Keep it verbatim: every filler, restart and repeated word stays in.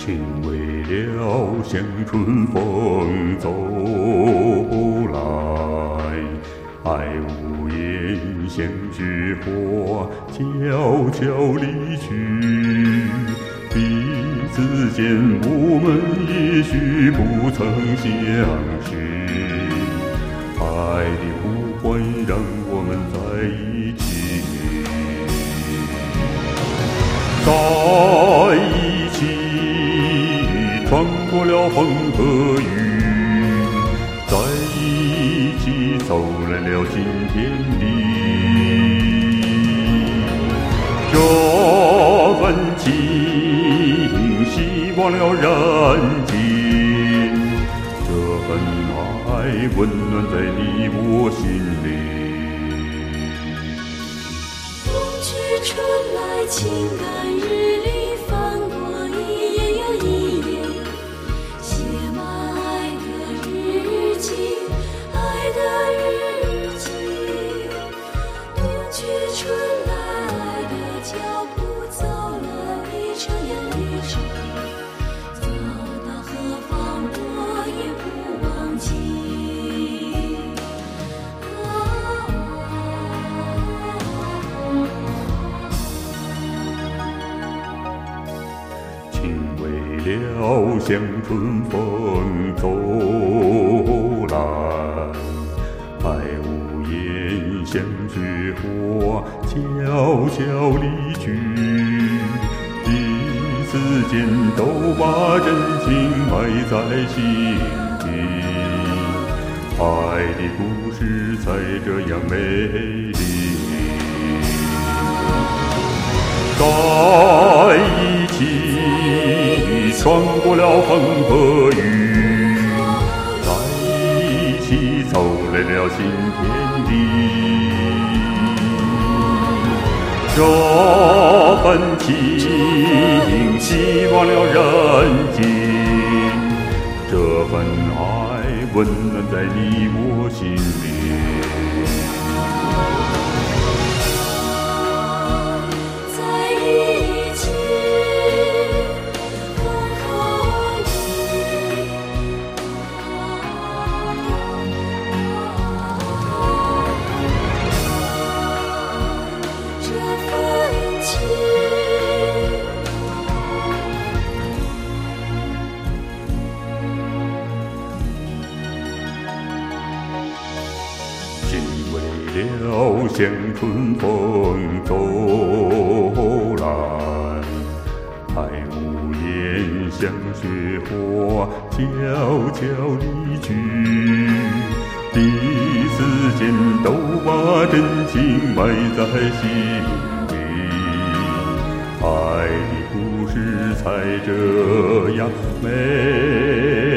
情为了向春风走来，爱无言像雪花悄悄离去。彼此间我们也许不曾相识，爱的呼唤让我们在一起，在一起穿过了风和雨，在一起走来了新天地。这份情希望了人间，这份爱温暖在你我心里。 冬去春来，情感日历翻过一页又一页，写满爱的日记，爱的日记。冬去春来，爱的脚步走了一程又一程，走到何方我也不忘记。 情为了向春风走来，爱无言像雪花悄悄离去。彼此间都把真情埋在心底，爱的故事才这样美丽。在一起穿过了风和雨，在一起走来了新天地。这份情希望了人间，这份爱温暖在你我心里。情为了向春风走来，爱无言像雪花悄悄离去。彼此间都把真情埋在心底，爱的故事才这样美。